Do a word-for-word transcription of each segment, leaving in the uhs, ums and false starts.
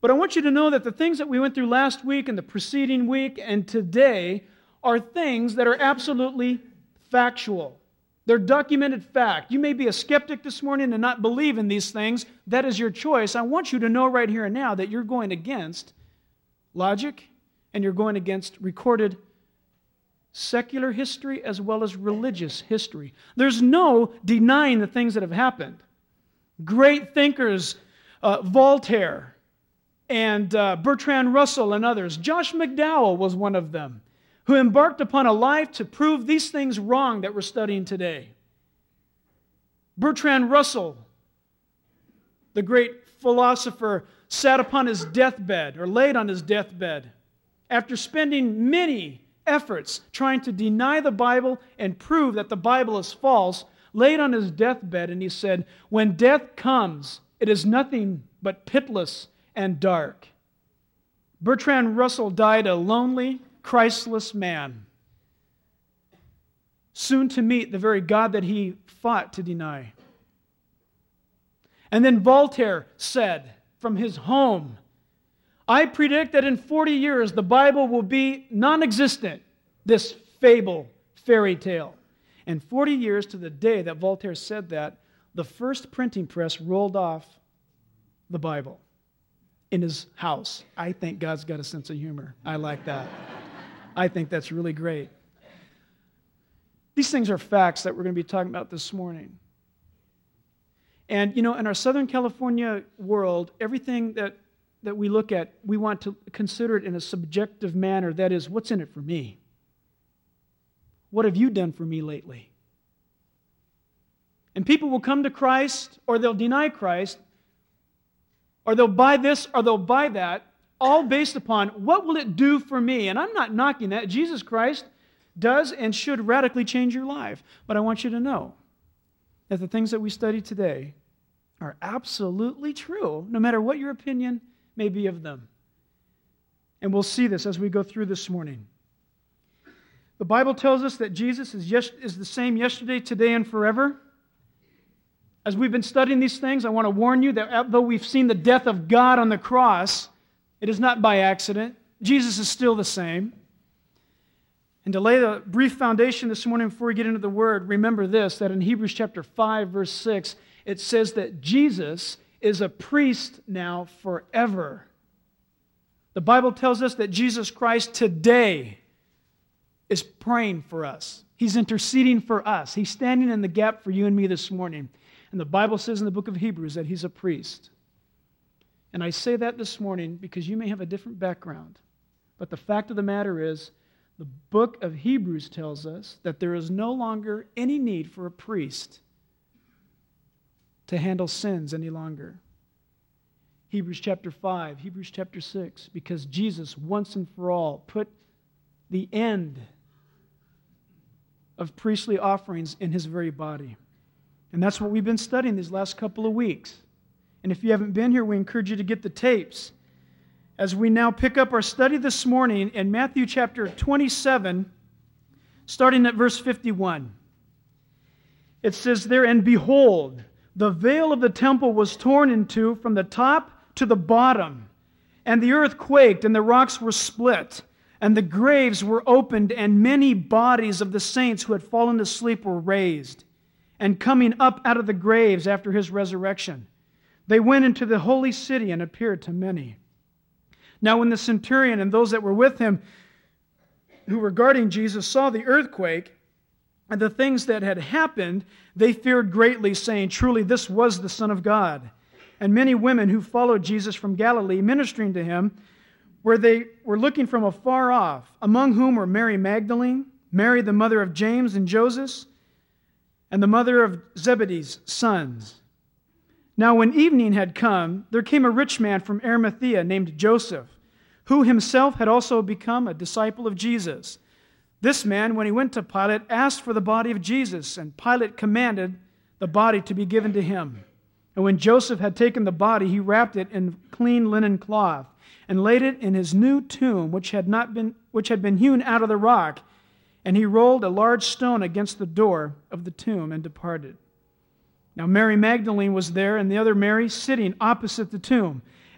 But I want you to know that the things that we went through last week and the preceding week and today are things that are absolutely factual. They're documented fact. You may be a skeptic this morning and not believe in these things. That is your choice. I want you to know right here and now that you're going against logic and you're going against recorded secular history as well as religious history. There's no denying the things that have happened. Great thinkers, uh, Voltaire and uh, Bertrand Russell and others. Josh McDowell was one of them, who embarked upon a life to prove these things wrong that we're studying today. Bertrand Russell, the great philosopher, sat upon his deathbed, or laid on his deathbed, after spending many efforts trying to deny the Bible and prove that the Bible is false, laid on his deathbed, and he said, "When death comes, it is nothing but pitiless and dark." Bertrand Russell died a lonely, Christless man, soon to meet the very God that he fought to deny. And then Voltaire said from his home, "I predict that in forty years the Bible will be non-existent, this fable, fairy tale." And forty years to the day that Voltaire said that, the first printing press rolled off the Bible in his house. I think God's got a sense of humor. I like that. I think that's really great. These things are facts that we're going to be talking about this morning. And, you know, in our Southern California world, everything that, that we look at, we want to consider it in a subjective manner. That is, what's in it for me? What have you done for me lately? And people will come to Christ, or they'll deny Christ, or they'll buy this, or they'll buy that, all based upon what will it do for me? And I'm not knocking that. Jesus Christ does and should radically change your life. But I want you to know that the things that we study today are absolutely true, no matter what your opinion may be of them. And we'll see this as we go through this morning. The Bible tells us that Jesus is, yes, is the same yesterday, today, and forever. As we've been studying these things, I want to warn you that though we've seen the death of God on the cross, it is not by accident. Jesus is still the same. And to lay the brief foundation this morning before we get into the Word, remember this, that in Hebrews chapter five, verse six, it says that Jesus is a priest now forever. The Bible tells us that Jesus Christ today is praying for us. He's interceding for us. He's standing in the gap for you and me this morning. And the Bible says in the book of Hebrews that He's a priest. And I say that this morning because you may have a different background. But the fact of the matter is, the book of Hebrews tells us that there is no longer any need for a priest to handle sins any longer. Hebrews chapter five, Hebrews chapter six, because Jesus once and for all put the end of priestly offerings in His very body. And that's what we've been studying these last couple of weeks. And if you haven't been here, we encourage you to get the tapes. As we now pick up our study this morning in Matthew chapter twenty-seven, starting at verse fifty-one. It says there, "And behold, the veil of the temple was torn in two from the top to the bottom, and the earth quaked, and the rocks were split, and the graves were opened, and many bodies of the saints who had fallen asleep were raised. And coming up out of the graves after His resurrection, they went into the holy city and appeared to many. Now when the centurion and those that were with him who were guarding Jesus saw the earthquake and the things that had happened, they feared greatly, saying, Truly this was the Son of God. And many women who followed Jesus from Galilee, ministering to Him, where they were looking from afar off, among whom were Mary Magdalene, Mary the mother of James and Joseph, and the mother of Zebedee's sons. Now when evening had come, there came a rich man from Arimathea named Joseph, who himself had also become a disciple of Jesus. This man, when he went to Pilate, asked for the body of Jesus, and Pilate commanded the body to be given to him. And when Joseph had taken the body, he wrapped it in clean linen cloth, and laid it in his new tomb, which had not been which had been hewn out of the rock. And he rolled a large stone against the door of the tomb and departed. Now Mary Magdalene was there, and the other Mary sitting opposite the tomb.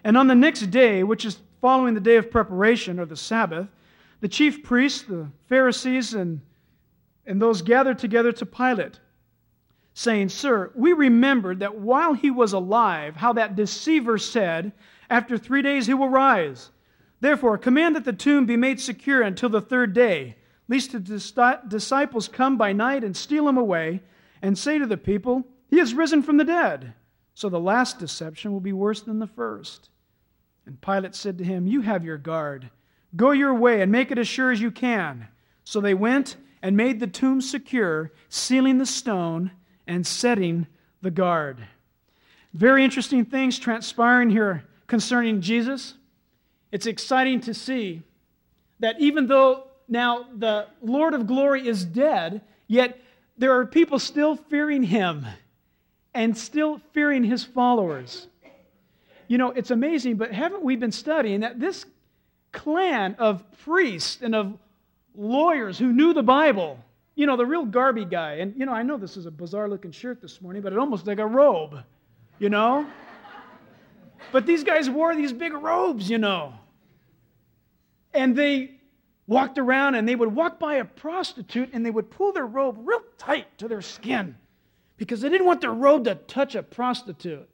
And on the next day, which is following the day of preparation, or the Sabbath, the chief priests, the Pharisees, and, and those gathered together to Pilate, saying, Sir, we remembered that while he was alive, how that deceiver said, After three days he will rise. Therefore, command that the tomb be made secure until the third day, lest the disciples come by night and steal him away, and say to the people, He has risen from the dead. So the last deception will be worse than the first. And Pilate said to him, You have your guard. Go your way and make it as sure as you can. So they went and made the tomb secure, sealing the stone and setting the guard. Very interesting things transpiring here concerning Jesus. It's exciting to see that even though now the Lord of glory is dead, yet there are people still fearing him and still fearing his followers. You know, it's amazing, but haven't we been studying that this clan of priests and of lawyers who knew the Bible, you know, the real Garby guy, and, you know, I know this is a bizarre-looking shirt this morning, but it almost like a robe, you know? But these guys wore these big robes, you know. And they walked around, and they would walk by a prostitute, and they would pull their robe real tight to their skin because they didn't want their robe to touch a prostitute.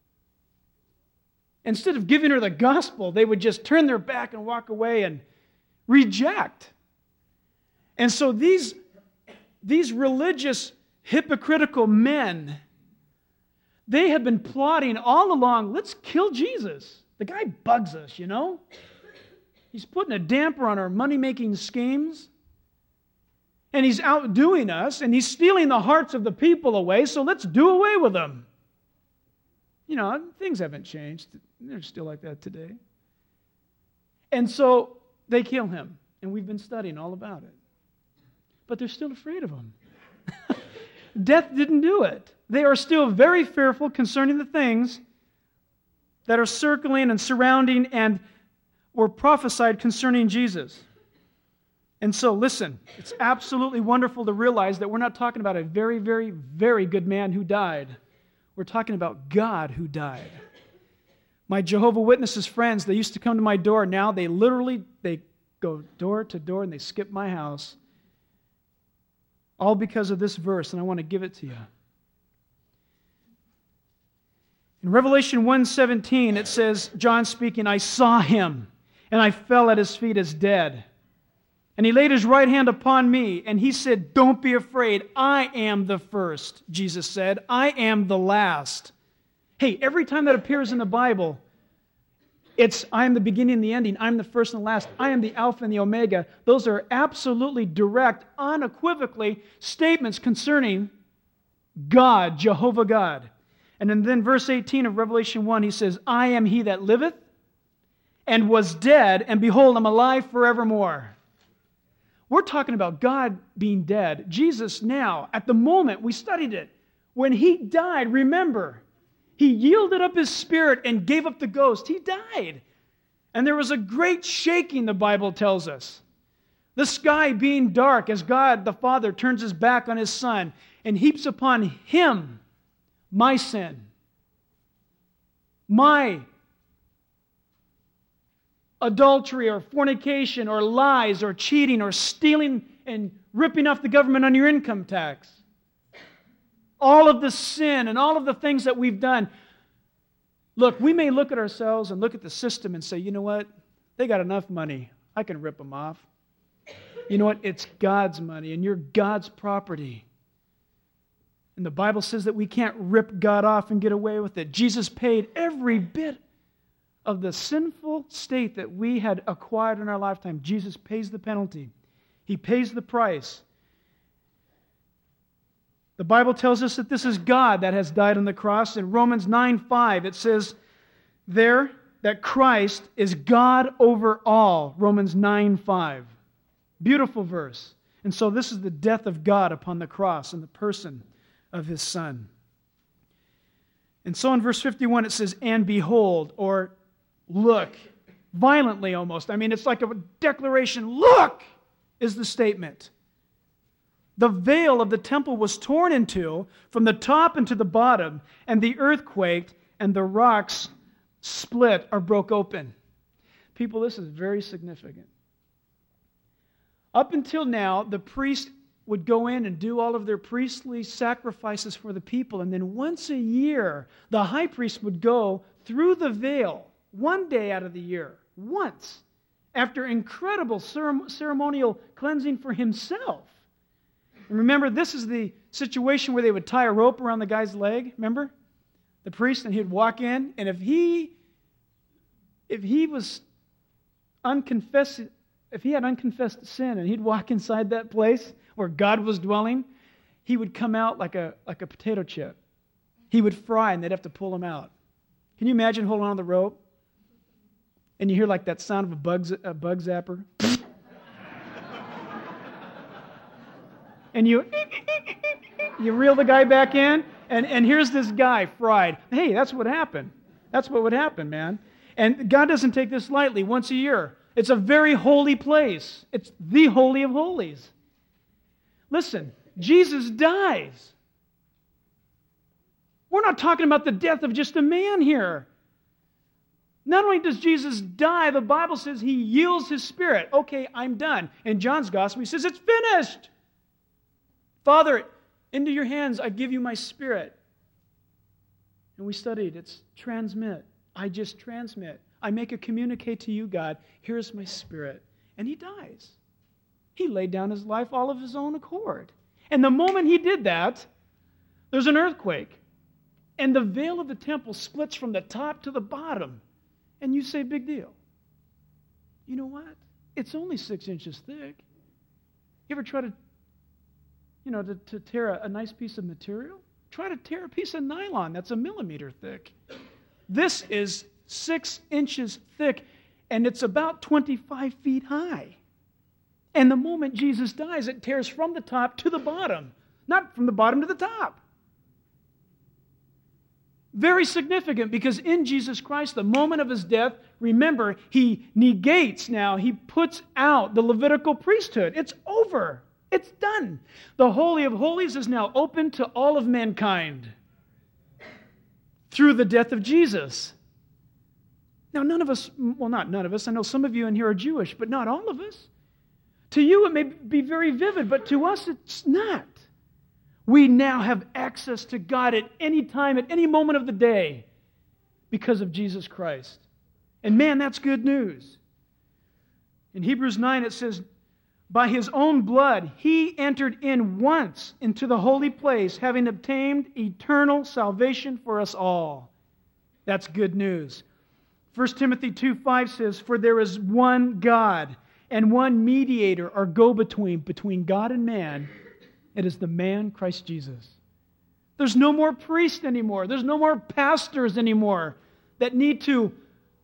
Instead of giving her the gospel, they would just turn their back and walk away and reject. And so these, these religious, hypocritical men, they have been plotting all along, let's kill Jesus. The guy bugs us, you know? He's putting a damper on our money-making schemes. And he's outdoing us, and he's stealing the hearts of the people away, so let's do away with him. You know, things haven't changed. They're still like that today. And so they kill him, and we've been studying all about it. But they're still afraid of him. Death didn't do it. They are still very fearful concerning the things that are circling and surrounding and were prophesied concerning Jesus. And so, listen, it's absolutely wonderful to realize that we're not talking about a very, very, very good man who died. We're talking about God who died. My Jehovah's Witnesses friends, they used to come to my door. Now they literally, they go door to door and they skip my house. All because of this verse, and I want to give it to you. In Revelation one seventeen, it says, John speaking, I saw him, and I fell at his feet as dead. And he laid his right hand upon me, and he said, Don't be afraid. I am the first, Jesus said. I am the last. Hey, every time that appears in the Bible, it's I am the beginning and the ending. I'm the first and the last. I am the Alpha and the Omega. Those are absolutely direct, unequivocally statements concerning God, Jehovah God. And then verse eighteen of Revelation one, he says, I am he that liveth and was dead, and behold, I'm alive forevermore. We're talking about God being dead. Jesus now, at the moment, we studied it. When he died, remember, he yielded up his spirit and gave up the ghost. He died. And there was a great shaking, the Bible tells us. The sky being dark as God the Father turns his back on his Son and heaps upon him my sin, my adultery or fornication or lies or cheating or stealing and ripping off the government on your income tax. All of the sin and all of the things that we've done. Look, we may look at ourselves and look at the system and say, you know what? They got enough money. I can rip them off. You know what? It's God's money and you're God's property. And the Bible says that we can't rip God off and get away with it. Jesus paid every bit of the sinful state that we had acquired in our lifetime. Jesus pays the penalty. He pays the price. The Bible tells us that this is God that has died on the cross. In Romans nine five, it says there that Christ is God over all. Romans nine five. Beautiful verse. And so this is the death of God upon the cross in the person of his Son. And so in verse fifty-one it says, and behold, or look, violently almost. I mean, it's like a declaration. Look is the statement. The veil of the temple was torn in two from the top and to the bottom, and the earth quaked, and the rocks split or broke open. People, this is very significant. Up until now, the priest would go in and do all of their priestly sacrifices for the people, and then once a year, the high priest would go through the veil, one day out of the year, once, after incredible ceremonial cleansing for himself. And remember, this is the situation where they would tie a rope around the guy's leg, remember? The priest, and he'd walk in, and if he if he was unconfessed, if he had unconfessed sin and he'd walk inside that place where God was dwelling, he would come out like a like a potato chip. He would fry, and they'd have to pull him out. Can you imagine holding on to the rope? And you hear like that sound of a bug, a bug zapper. And you you reel the guy back in, and, and here's this guy fried. Hey, that's what happened. That's what would happen, man. And God doesn't take this lightly once a year. It's a very holy place. It's the Holy of Holies. Listen, Jesus dies. We're not talking about the death of just a man here. Not only does Jesus die, the Bible says he yields his spirit. Okay, I'm done. In John's gospel, he says, it's finished. Father, into your hands I give you my spirit. And we studied, it's transmit. I just transmit. I make a communicate to you, God. Here's my spirit. And he dies. He laid down his life all of his own accord. And the moment he did that, there's an earthquake. And the veil of the temple splits from the top to the bottom. And you say, big deal. You know what? It's only six inches thick. You ever try to, you know, to, to tear a, a nice piece of material? Try to tear a piece of nylon that's a millimeter thick. This is six inches thick, and it's about twenty-five feet high. And the moment Jesus dies, it tears from the top to the bottom, not from the bottom to the top. Very significant, because in Jesus Christ, the moment of his death, remember, he negates now, he puts out the Levitical priesthood. It's over. It's done. The Holy of Holies is now open to all of mankind through the death of Jesus. Now, none of us, well, not none of us, I know some of you in here are Jewish, but not all of us. To you, it may be very vivid, but to us, it's not. We now have access to God at any time, at any moment of the day, because of Jesus Christ. And man, that's good news. In Hebrews nine, it says, by his own blood, he entered in once into the holy place, having obtained eternal salvation for us all. That's good news. First Timothy two five says, for there is one God and one mediator or go-between between God and man. It is the man, Christ Jesus. There's no more priests anymore. There's no more pastors anymore that need to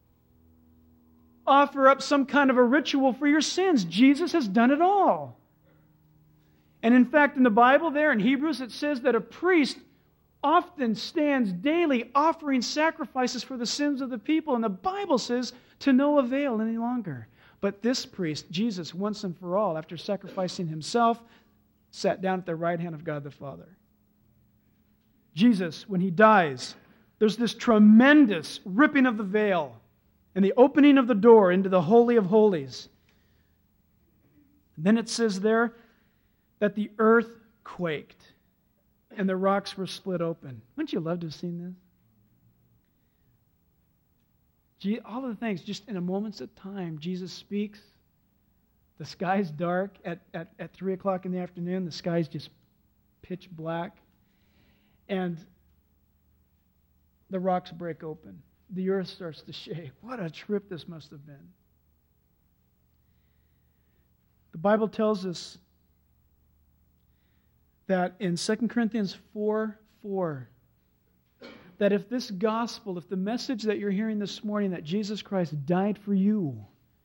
offer up some kind of a ritual for your sins. Jesus has done it all. And in fact, in the Bible there in Hebrews, it says that a priest often stands daily offering sacrifices for the sins of the people. And the Bible says to no avail any longer. But this priest, Jesus, once and for all, after sacrificing himself, sat down at the right hand of God the Father. Jesus, when he dies, there's this tremendous ripping of the veil and the opening of the door into the Holy of Holies. And then it says there that the earth quaked and the rocks were split open. Wouldn't you love to have seen this? Gee, all of the things, just in a moment's of time, Jesus speaks. The sky's dark at, at, at three o'clock in the afternoon. The sky's just pitch black. And the rocks break open. The earth starts to shake. What a trip this must have been. The Bible tells us that in Second Corinthians four four, that if this gospel, if the message that you're hearing this morning, that Jesus Christ died for you,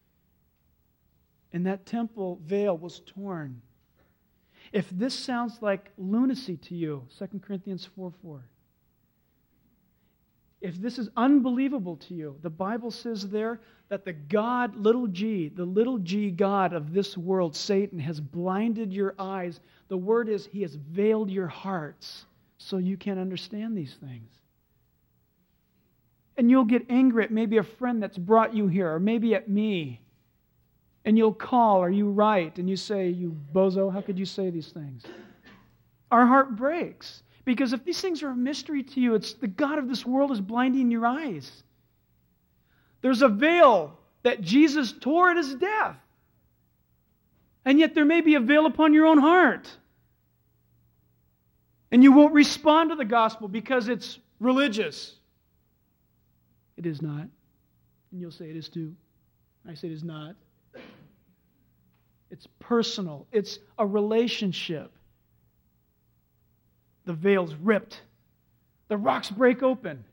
and that temple veil was torn, if this sounds like lunacy to you, Second Corinthians four four, if this is unbelievable to you, the Bible says there that the God, little g, the little g God of this world, Satan, has blinded your eyes. The word is, he has veiled your hearts so you can't understand these things. And you'll get angry at maybe a friend that's brought you here, or maybe at me. And you'll call, or you write, and you say, you bozo, how could you say these things? Our heart breaks. Because if these things are a mystery to you, it's the God of this world is blinding your eyes. There's a veil that Jesus tore at his death. And yet there may be a veil upon your own heart. And you won't respond to the gospel because it's religious. It is not. And you'll say it is too. I say it is not. It's personal. It's a relationship. The veil's ripped. The rocks break open.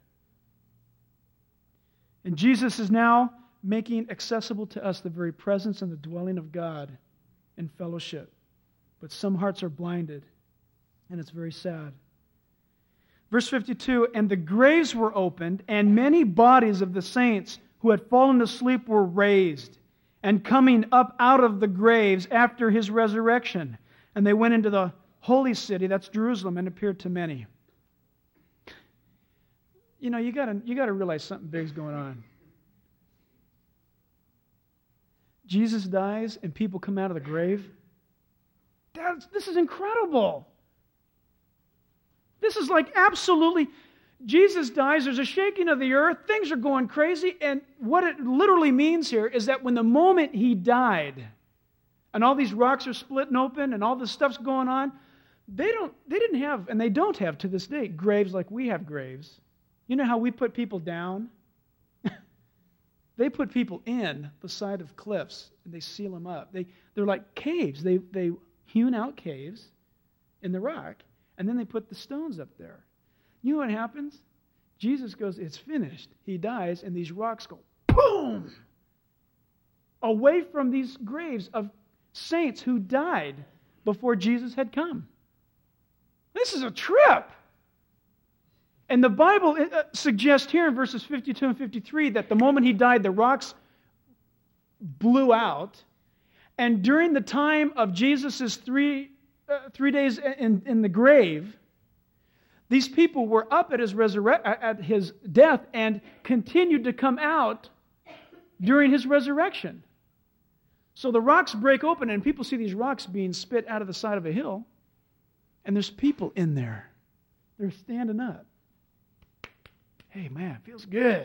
And Jesus is now making accessible to us the very presence and the dwelling of God in fellowship. But some hearts are blinded, and it's very sad. Verse fifty-two, and the graves were opened, and many bodies of the saints who had fallen asleep were raised, and coming up out of the graves after his resurrection. And they went into the holy city, that's Jerusalem, and appeared to many. You know, you gotta, you gotta realize something big's going on. Jesus dies and people come out of the grave. That's, this is incredible. This is like absolutely, Jesus dies, there's a shaking of the earth, things are going crazy, and what it literally means here is that when the moment he died, and all these rocks are splitting open, and all this stuff's going on, they don't, they didn't have, and they don't have to this day, graves like we have graves. You know how we put people down? They put people in the side of cliffs, and they seal them up. They, they're like caves. They, they hewn out caves in the rock, and then they put the stones up there. You know what happens? Jesus goes, it's finished. He dies, and these rocks go boom! Away from these graves of saints who died before Jesus had come. This is a trip. And the Bible suggests here in verses fifty-two and fifty-three that the moment he died, the rocks blew out. And during the time of Jesus' three, uh, three days in, in the grave, these people were up at his, resurre- at his death and continued to come out during his resurrection. So the rocks break open, and people see these rocks being spit out of the side of a hill, and there's people in there. They're standing up. Hey, man, it feels good.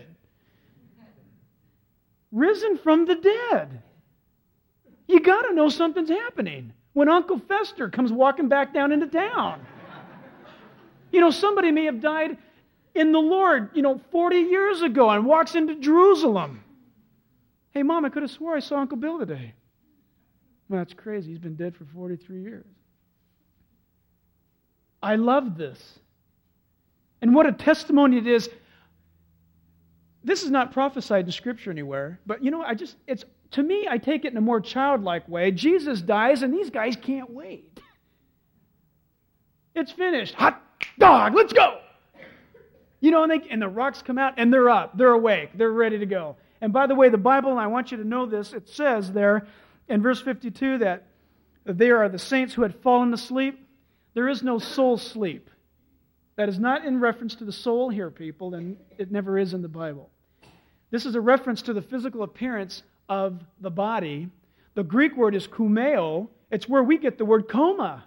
Risen from the dead. You got to know something's happening when Uncle Fester comes walking back down into town. You know, somebody may have died in the Lord, you know, forty years ago and walks into Jerusalem. Hey, Mom, I could have swore I saw Uncle Bill today. Well, that's crazy. He's been dead for forty-three years. I love this. And what a testimony it is. This is not prophesied in Scripture anywhere, but you know, I just, it's, to me, I take it in a more childlike way. Jesus dies, and these guys can't wait. It's finished. Hot dog, let's go! You know, and, they, and the rocks come out, and they're up, they're awake, they're ready to go. And by the way, the Bible, and I want you to know this, it says there in verse fifty-two that they are the saints who had fallen asleep. There is no soul sleep. That is not in reference to the soul here, people, and it never is in the Bible. This is a reference to the physical appearance of the body. The Greek word is kumeo. It's where we get the word coma.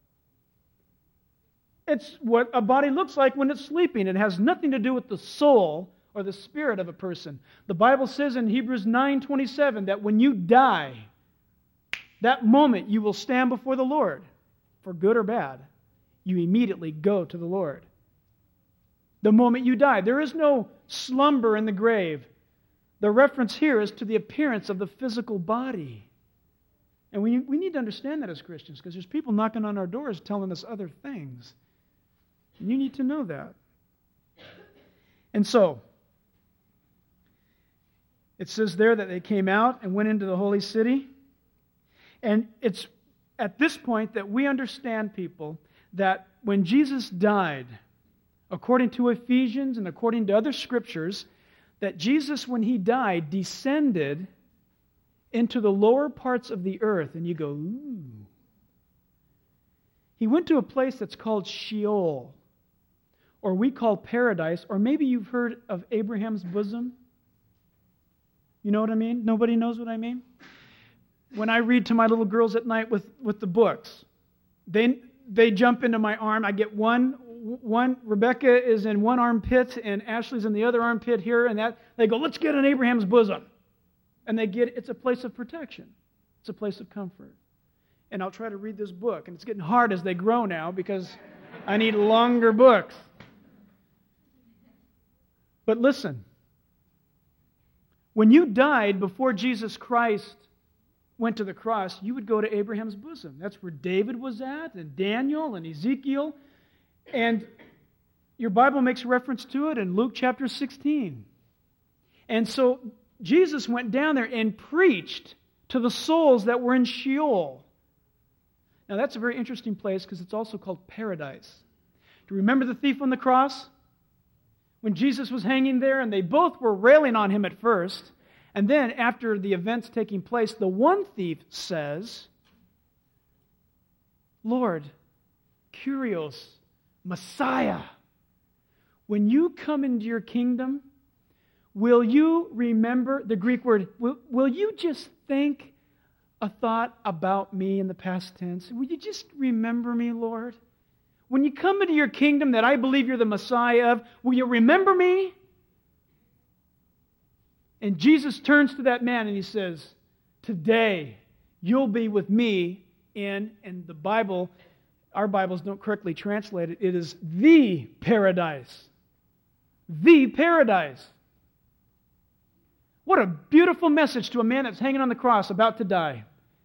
It's what a body looks like when it's sleeping. It has nothing to do with the soul or the spirit of a person. The Bible says in Hebrews nine twenty-seven that when you die, that moment you will stand before the Lord, for good or bad. You immediately go to the Lord. The moment you die, there is no slumber in the grave. The reference here is to the appearance of the physical body. And we, we need to understand that as Christians, because there's people knocking on our doors telling us other things. And you need to know that. And so, it says there that they came out and went into the holy city. And it's at this point that we understand, people, that when Jesus died, according to Ephesians and according to other scriptures, that Jesus, when he died, descended into the lower parts of the earth. And you go, ooh. He went to a place that's called Sheol, or we call paradise, or maybe you've heard of Abraham's bosom. You know what I mean? Nobody knows what I mean? When I read to my little girls at night with, with the books, they, they jump into my arm. I get one, one, Rebecca is in one armpit and Ashley's in the other armpit here, and that they go, let's get in Abraham's bosom. And they get, it's a place of protection. It's a place of comfort. And I'll try to read this book, and it's getting hard as they grow now because I need longer books. But listen, when you died before Jesus Christ went to the cross, you would go to Abraham's bosom. That's where David was at, and Daniel, and Ezekiel. And your Bible makes reference to it in Luke chapter sixteen. And so Jesus went down there and preached to the souls that were in Sheol. Now that's a very interesting place because it's also called paradise. Do you remember the thief on the cross? When Jesus was hanging there and they both were railing on him at first, and then after the events taking place, the one thief says, Lord, Kyrios, Messiah, when you come into your kingdom, will you remember, the Greek word, will, will you just think a thought about me in the past tense? Will you just remember me, Lord? When you come into your kingdom that I believe you're the Messiah of, will you remember me? And Jesus turns to that man and he says, today you'll be with me in, and the Bible, our Bibles don't correctly translate it, it is the paradise. The paradise. What a beautiful message to a man that's hanging on the cross about to die.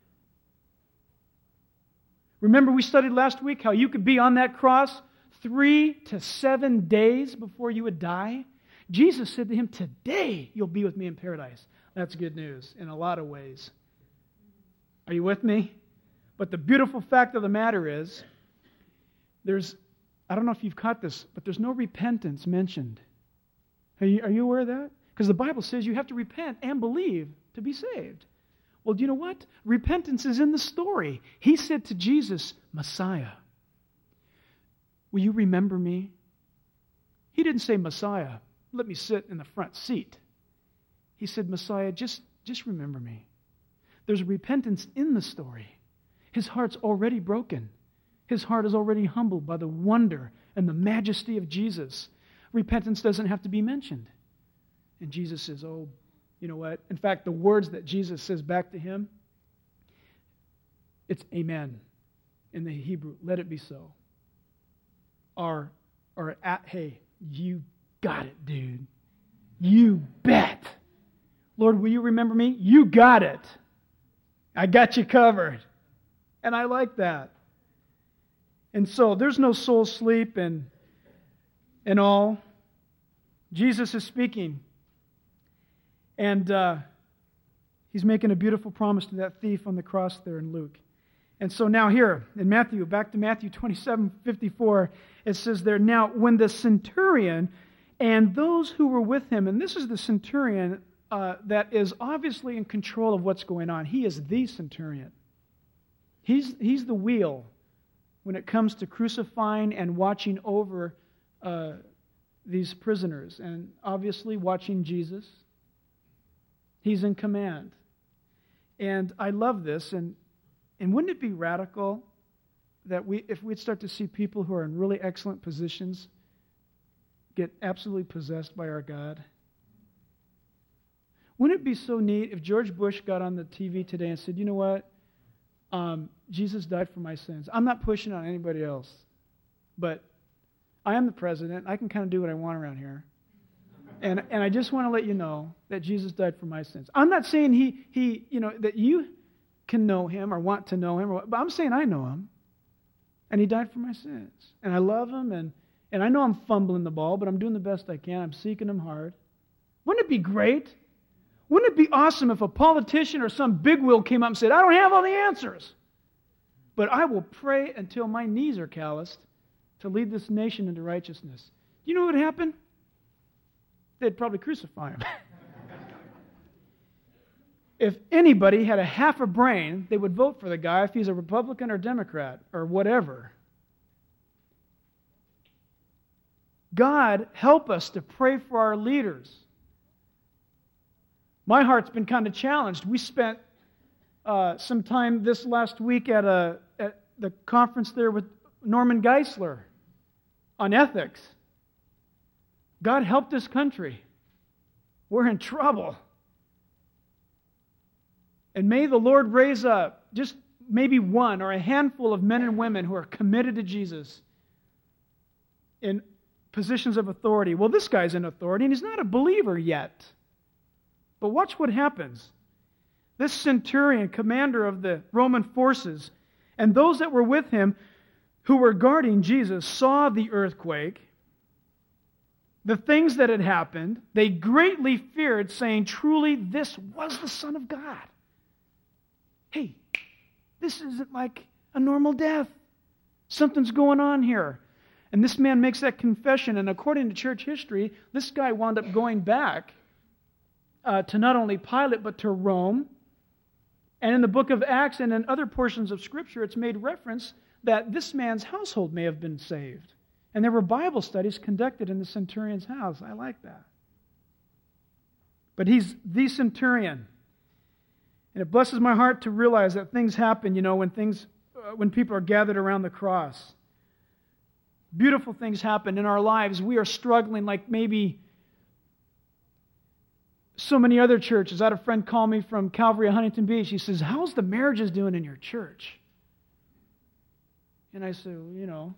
Remember we studied last week how you could be on that cross three to seven days before you would die? Jesus said to him, today you'll be with me in paradise. That's good news in a lot of ways. Are you with me? But the beautiful fact of the matter is, there's, I don't know if you've caught this, but there's no repentance mentioned. Are you, are you aware of that? Because the Bible says you have to repent and believe to be saved. Well, do you know what? Repentance is in the story. He said to Jesus, Messiah, will you remember me? He didn't say, Messiah, let me sit in the front seat. He said, Messiah, just, just remember me. There's repentance in the story. His heart's already broken. His heart is already humbled by the wonder and the majesty of Jesus. Repentance doesn't have to be mentioned. And Jesus says, oh, you know what? In fact, the words that Jesus says back to him, it's amen in the Hebrew. Let it be so. Or, or at, hey, you got it, dude. You bet. Lord, will you remember me? You got it. I got you covered. And I like that. And so there's no soul sleep and, and all. Jesus is speaking. And uh, he's making a beautiful promise to that thief on the cross there in Luke. And so now here in Matthew, back to Matthew twenty-seven fifty-four, it says there, now when the centurion and those who were with him, and this is the centurion uh, that is obviously in control of what's going on. He is the centurion. He's, he's the wheel when it comes to crucifying and watching over uh, these prisoners, and obviously watching Jesus. He's in command. And I love this. And, and wouldn't it be radical that we, if we'd start to see people who are in really excellent positions get absolutely possessed by our God? Wouldn't it be so neat if George Bush got on the T V today and said, you know what? Um, Jesus died for my sins. I'm not pushing on anybody else. But I am the president. I can kind of do what I want around here. And and I just want to let you know that Jesus died for my sins. I'm not saying he, he you know, that you can know him or want to know him, or, but I'm saying I know him. And he died for my sins. And I love him, and, and I know I'm fumbling the ball, but I'm doing the best I can. I'm seeking him hard. Wouldn't it be great? Wouldn't it be awesome if a politician or some bigwig came up and said, I don't have all the answers, but I will pray until my knees are calloused to lead this nation into righteousness. Do you know what would happen? They'd probably crucify him. If anybody had a half a brain, they would vote for the guy if he's a Republican or Democrat or whatever. God, help us to pray for our leaders. My heart's been kind of challenged. We spent uh, some time this last week at, a, at the conference there with Norman Geisler on ethics. God help this country. We're in trouble. And may the Lord raise up just maybe one or a handful of men and women who are committed to Jesus in positions of authority. Well, this guy's in authority, and he's not a believer yet. But watch what happens. This centurion, commander of the Roman forces, and those that were with him who were guarding Jesus saw the earthquake, the things that had happened. They greatly feared, saying, truly, this was the Son of God. Hey, this isn't like a normal death. Something's going on here. And this man makes that confession, and according to church history, this guy wound up going back uh, to not only Pilate, but to Rome. And in the book of Acts and in other portions of Scripture, it's made reference that this man's household may have been saved. And there were Bible studies conducted in the centurion's house. I like that. But he's the centurion. And it blesses my heart to realize that things happen, you know, when things, uh, when people are gathered around the cross. Beautiful things happen in our lives. We are struggling like maybe so many other churches. I had a friend call me from Calvary at Huntington Beach. He says, how's the marriages doing in your church? And I said, well, you know,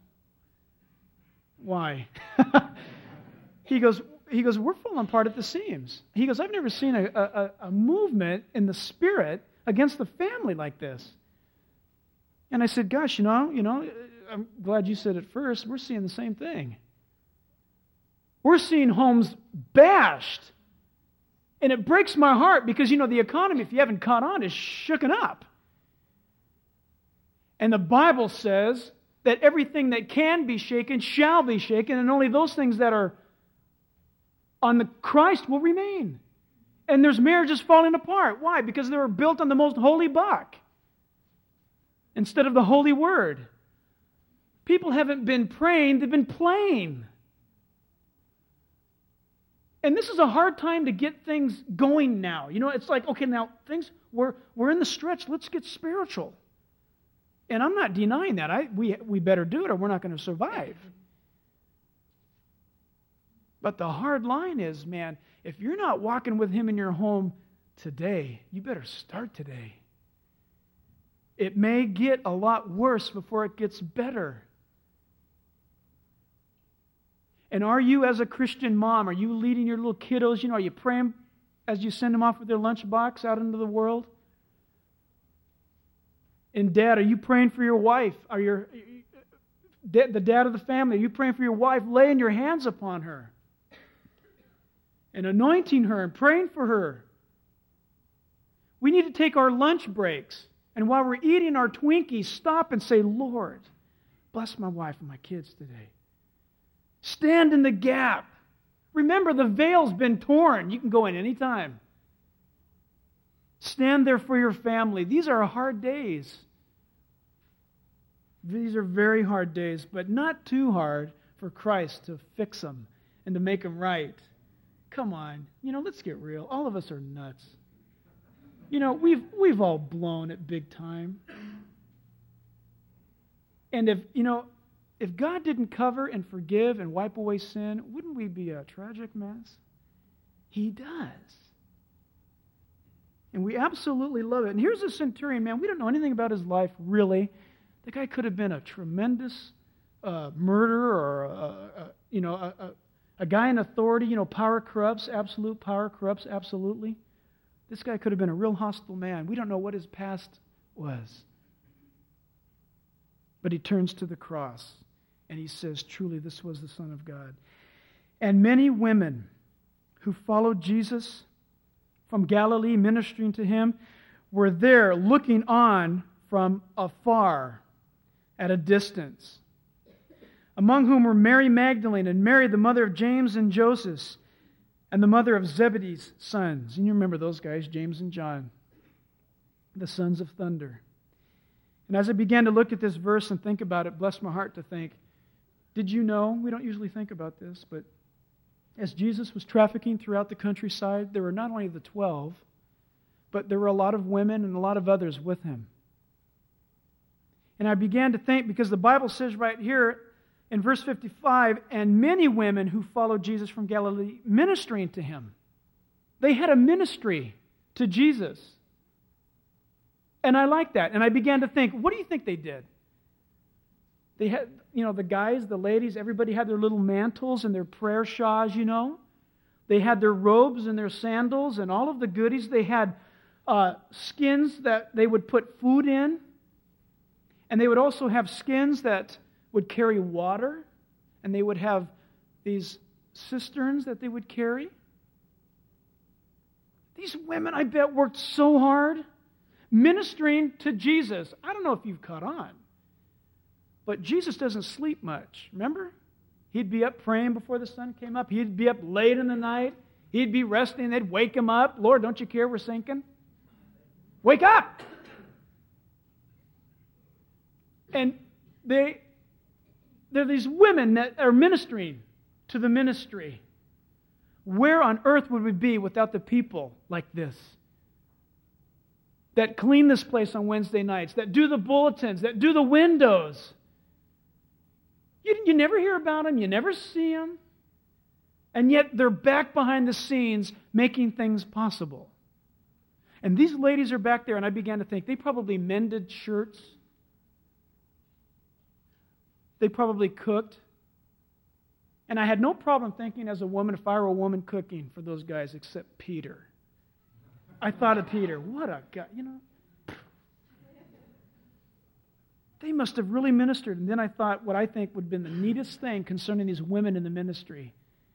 why? he goes, he goes, we're falling apart at the seams. He goes, I've never seen a, a, a movement in the Spirit against the family like this. And I said, gosh, you know, you know, I'm glad you said it first. We're seeing the same thing. We're seeing homes bashed. And it breaks my heart because, you know, the economy, if you haven't caught on, is shooken up. And the Bible says that everything that can be shaken shall be shaken, and only those things that are on the Christ will remain. And there's marriages falling apart. Why? Because they were built on the most holy buck instead of the holy word. People haven't been praying, they've been playing. And this is a hard time to get things going now. You know, it's like, okay, now things, we're, we're in the stretch, let's get spiritual. And I'm not denying that. I, we, we better do it or we're not going to survive. But the hard line is, man, if you're not walking with Him in your home today, you better start today. It may get a lot worse before it gets better. And are you, as a Christian mom, are you leading your little kiddos? You know, are you praying as you send them off with their lunchbox out into the world? And dad, are you praying for your wife? Are your the dad of the family? Are you praying for your wife, laying your hands upon her and anointing her and praying for her? We need to take our lunch breaks, and while we're eating our Twinkies, stop and say, Lord, bless my wife and my kids today. Stand in the gap. Remember, the veil's been torn. You can go in any time. Stand there for your family. These are hard days. These are very hard days, but not too hard for Christ to fix them and to make them right. Come on. You know, let's get real. All of us are nuts. You know, we've we've all blown it big time. And if, you know, if God didn't cover and forgive and wipe away sin, wouldn't we be a tragic mess? He does. And we absolutely love it. And here's a centurion, man. We don't know anything about his life, really. The guy could have been a tremendous uh, murderer or, a, a, you know, a, a, a guy in authority. You know, power corrupts. Absolute power corrupts. Absolutely. This guy could have been a real hostile man. We don't know what his past was. But he turns to the cross and he says, truly, this was the Son of God. And many women who followed Jesus from Galilee, ministering to Him, were there looking on from afar at a distance, among whom were Mary Magdalene and Mary, the mother of James and Joseph, and the mother of Zebedee's sons. And you remember those guys, James and John, the sons of thunder. And as I began to look at this verse and think about it, bless my heart to think, Did you know, we don't usually think about this, but as Jesus was trafficking throughout the countryside, there were not only the twelve, but there were a lot of women and a lot of others with him. And I began to think, because the Bible says right here in verse fifty-five, and many women who followed Jesus from Galilee ministering to him. They had a ministry to Jesus. And I like that. And I began to think, what do you think they did? They had, you know, the guys, the ladies, everybody had their little mantles and their prayer shawls, you know. They had their robes and their sandals and all of the goodies. They had uh, skins that they would put food in. And they would also have skins that would carry water. And they would have these cisterns that they would carry. These women, I bet, worked so hard ministering to Jesus. I don't know if you've caught on. But Jesus doesn't sleep much. Remember? He'd be up praying before the sun came up. He'd be up late in the night. He'd be resting. They'd wake him up. Lord, don't you care we're sinking? Wake up! And they, they're these women that are ministering to the ministry. Where on earth would we be without the people like this? That clean this place on Wednesday nights, that do the bulletins, that do the windows. You, you never hear about them, you never see them. And yet they're back behind the scenes making things possible. And these ladies are back there, and I began to think, they probably mended shirts. They probably cooked. And I had no problem thinking as a woman, if I were a woman cooking for those guys, except Peter. I thought of Peter. What a guy, you know. They must have really ministered. And then I thought what I think would have been the neatest thing concerning these women in the ministry.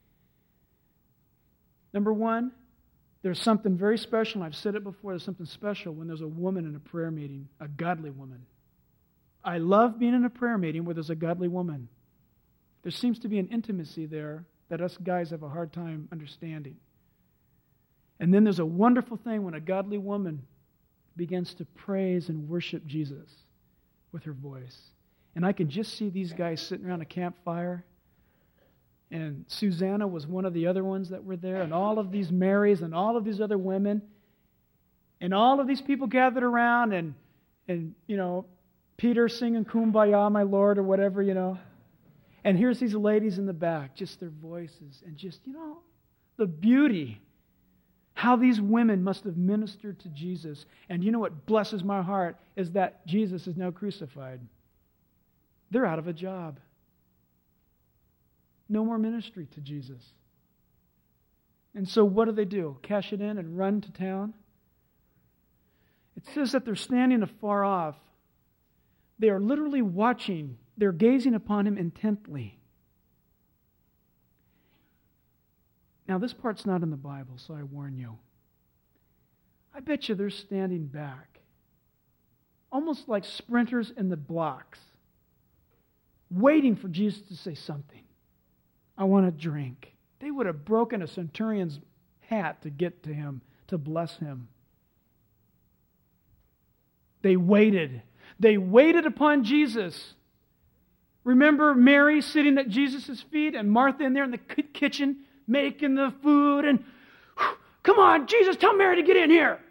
Number one, there's something very special, and I've said it before, there's something special when there's a woman in a prayer meeting, a godly woman. I love being in a prayer meeting where there's a godly woman. There seems to be an intimacy there that us guys have a hard time understanding. And then there's a wonderful thing when a godly woman begins to praise and worship Jesus with her voice. And I can just see these guys sitting around a campfire. And Susanna was one of the other ones that were there. And all of these Marys and all of these other women. And all of these people gathered around. And, and you know, Peter singing Kumbaya, my Lord, or whatever, you know. And here's these ladies in the back, just their voices. And just, you know, the beauty. How these women must have ministered to Jesus. And you know what blesses my heart is that Jesus is now crucified. They're out of a job. No more ministry to Jesus. And so what do they do? Cash it in and run to town? It says that they're standing afar off. They are literally watching. They're gazing upon him intently. Now, this part's not in the Bible, so I warn you. I bet you they're standing back, almost like sprinters in the blocks, waiting for Jesus to say something. I want a drink. They would have broken a centurion's hat to get to him, to bless him. They waited. They waited upon Jesus. Remember Mary sitting at Jesus' feet and Martha in there in the kitchen making the food and, come on, Jesus, tell Mary to get in here.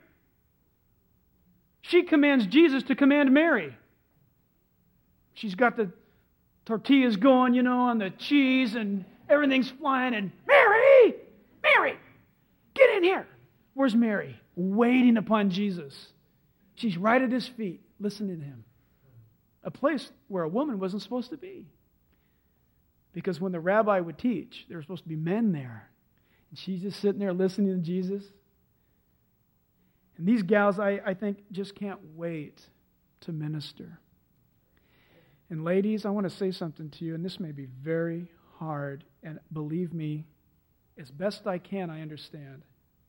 She commands Jesus to command Mary. She's got the tortillas going, you know, and the cheese and everything's flying and, Mary, Mary, get in here. Where's Mary? Waiting upon Jesus. She's right at his feet, listening to him. A place where a woman wasn't supposed to be. Because when the rabbi would teach, there were supposed to be men there. And she's just sitting there listening to Jesus. And these gals, I, I think, just can't wait to minister. And ladies, I want to say something to you, and this may be very hard, and believe me, as best I can, I understand.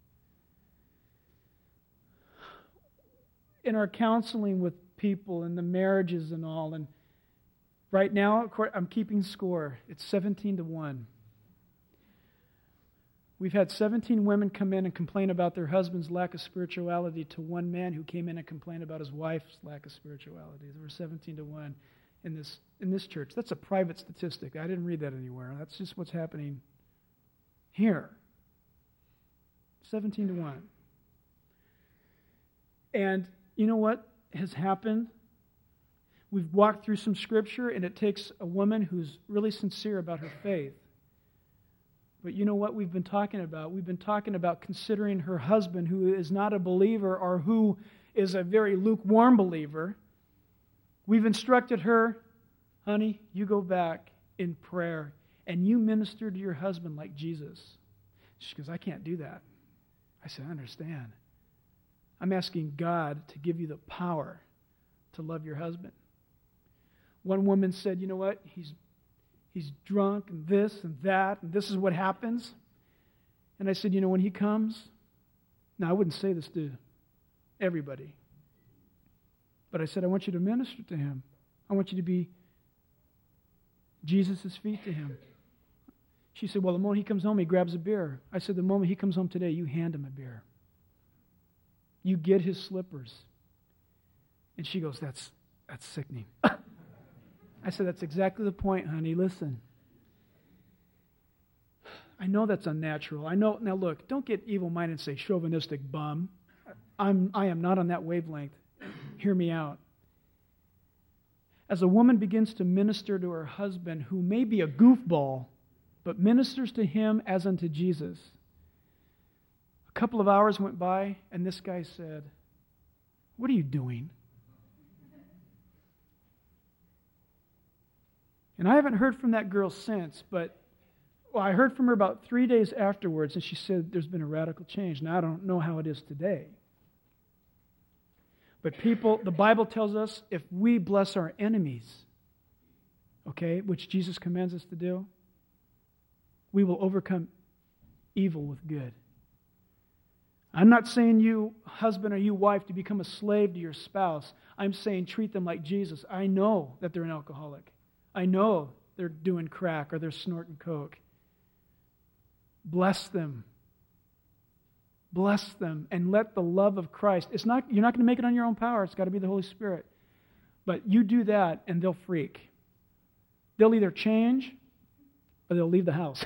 In our counseling with people and the marriages and all, and right now, I'm keeping score. It's seventeen to one. We've had seventeen women come in and complain about their husband's lack of spirituality to one man who came in and complained about his wife's lack of spirituality. There were seventeen to one. in this in this church. That's a private statistic. I didn't read that anywhere. That's just what's happening here. seventeen to one. And you know what has happened? We've walked through some scripture, and it takes a woman who's really sincere about her faith. But you know what we've been talking about? We've been talking about considering her husband, who is not a believer or who is a very lukewarm believer. We've instructed her, honey, you go back in prayer and you minister to your husband like Jesus. She goes, I can't do that. I said, I understand. I'm asking God to give you the power to love your husband. One woman said, you know what? He's he's drunk and this and that, and this is what happens. And I said, you know, when he comes, now I wouldn't say this to everybody, but I said, I want you to minister to him. I want you to be Jesus' feet to him. She said, well, the moment he comes home, he grabs a beer. I said, the moment he comes home today, you hand him a beer. You get his slippers. And she goes, that's that's sickening. I said, that's exactly the point, honey. Listen. I know that's unnatural. I know. Now look, don't get evil-minded and say chauvinistic bum. I'm, I am not on that wavelength. Hear me out. As a woman begins to minister to her husband, who may be a goofball, but ministers to him as unto Jesus, a couple of hours went by, and this guy said, what are you doing? And I haven't heard from that girl since, but well, I heard from her about three days afterwards, and she said there's been a radical change. Now, I don't know how it is today. But people, the Bible tells us if we bless our enemies, okay, which Jesus commands us to do, we will overcome evil with good. I'm not saying you, husband or you, wife, to become a slave to your spouse. I'm saying treat them like Jesus. I know that they're an alcoholic. I know they're doing crack or they're snorting coke. Bless them. Bless them and let the love of Christ. It's not you're not going to make it on your own power. It's got to be the Holy Spirit. But you do that and they'll freak. They'll either change or they'll leave the house.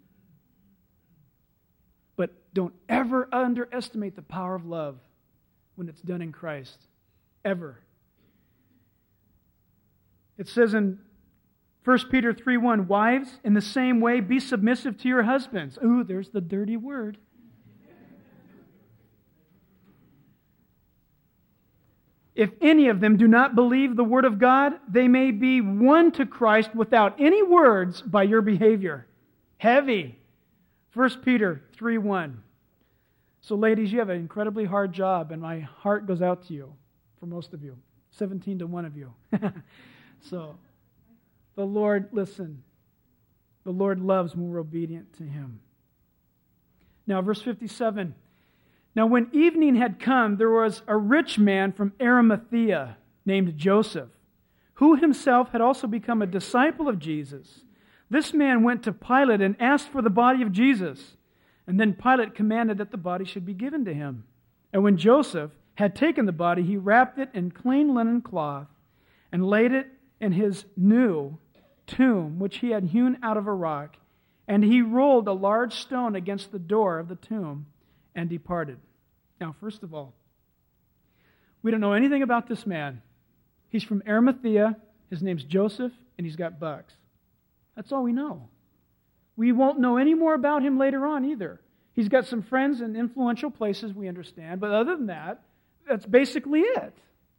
But don't ever underestimate the power of love when it's done in Christ. Ever. It says in First Peter three one, wives, in the same way, be submissive to your husbands. Ooh, there's the dirty word. If any of them do not believe the word of God, they may be won to Christ without any words by your behavior. Heavy. First Peter three one. So ladies, you have an incredibly hard job, and my heart goes out to you, for most of you. seventeen to one of you. So, the Lord, listen, the Lord loves when we're obedient to Him. Now, verse fifty-seven. Now, when evening had come, there was a rich man from Arimathea named Joseph, who himself had also become a disciple of Jesus. This man went to Pilate and asked for the body of Jesus. And then Pilate commanded that the body should be given to him. And when Joseph had taken the body, he wrapped it in clean linen cloth and laid it in his new tomb, which he had hewn out of a rock. And he rolled a large stone against the door of the tomb and departed. Now, first of all, we don't know anything about this man. He's from Arimathea. His name's Joseph, and he's got bucks. That's all we know. We won't know any more about him later on either. He's got some friends in influential places, we understand, but other than that, that's basically it.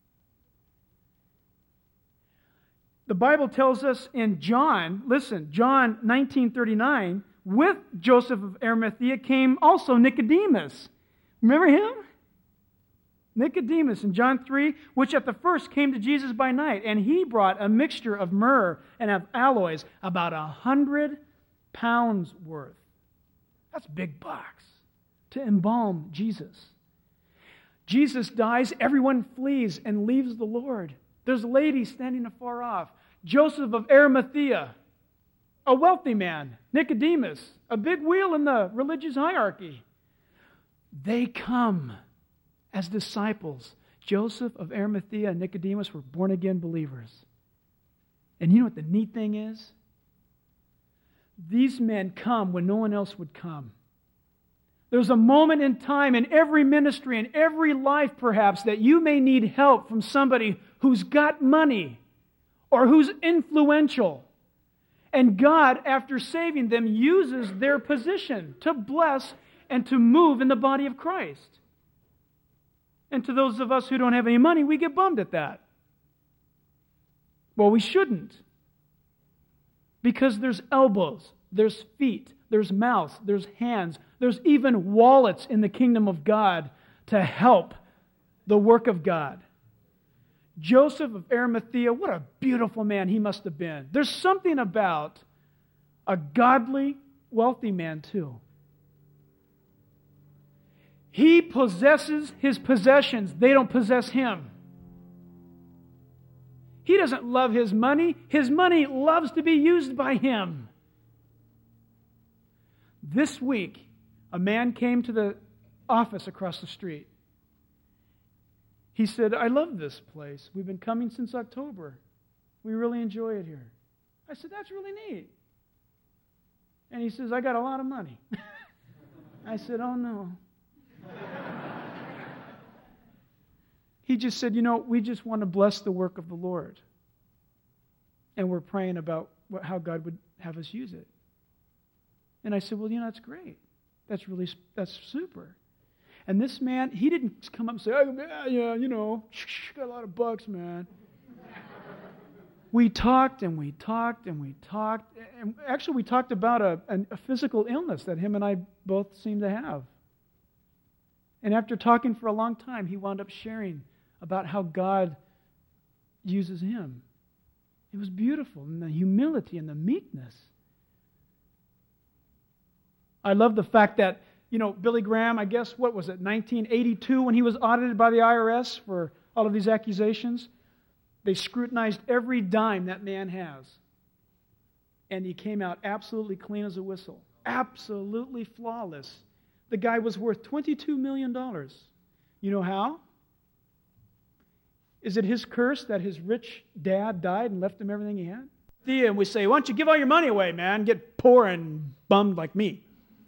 The Bible tells us in John, listen, John nineteen thirty-nine, with Joseph of Arimathea came also Nicodemus. Remember him? Nicodemus in John three, which at the first came to Jesus by night, and he brought a mixture of myrrh and of aloes, about a hundred pounds worth. That's big bucks to embalm Jesus. Jesus dies, everyone flees and leaves the Lord. There's ladies standing afar off. Joseph of Arimathea, a wealthy man. Nicodemus, a big wheel in the religious hierarchy. They come as disciples. Joseph of Arimathea and Nicodemus were born-again believers. And you know what the neat thing is? These men come when no one else would come. There's a moment in time in every ministry, in every life perhaps, that you may need help from somebody who's got money or who's influential. And God, after saving them, uses their position to bless and to move in the body of Christ. And to those of us who don't have any money, we get bummed at that. Well, we shouldn't. Because there's elbows, there's feet, there's mouths, there's hands, there's even wallets in the kingdom of God to help the work of God. Joseph of Arimathea, what a beautiful man he must have been. There's something about a godly, wealthy man too. He possesses his possessions. They don't possess him. He doesn't love his money. His money loves to be used by him. This week, a man came to the office across the street. He said, I love this place. We've been coming since October. We really enjoy it here. I said, that's really neat. And he says, I got a lot of money. I said, oh no. He just said, you know, we just want to bless the work of the Lord. And we're praying about what, how God would have us use it. And I said, well, you know, that's great. That's really, that's super. And this man, he didn't come up and say, oh, yeah, yeah, you know, got a lot of bucks, man. We talked and we talked and we talked. And actually, we talked about a, a physical illness that him and I both seem to have. And after talking for a long time, he wound up sharing about how God uses him. It was beautiful, and the humility and the meekness. I love the fact that, you know, Billy Graham, I guess, what was it, nineteen eighty-two, when he was audited by the I R S for all of these accusations, they scrutinized every dime that man has. And he came out absolutely clean as a whistle. Absolutely flawless. The guy was worth twenty-two million dollars. You know how? Is it his curse that his rich dad died and left him everything he had? And we say, why don't you give all your money away, man? Get poor and bummed like me.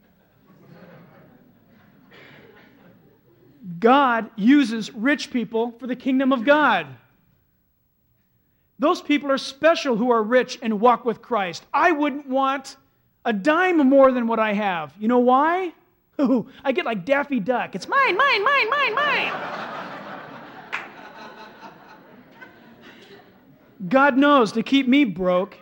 God uses rich people for the kingdom of God. Those people are special who are rich and walk with Christ. I wouldn't want a dime more than what I have. You know why? Ooh, I get like Daffy Duck. It's mine, mine, mine, mine, mine. God knows to keep me broke.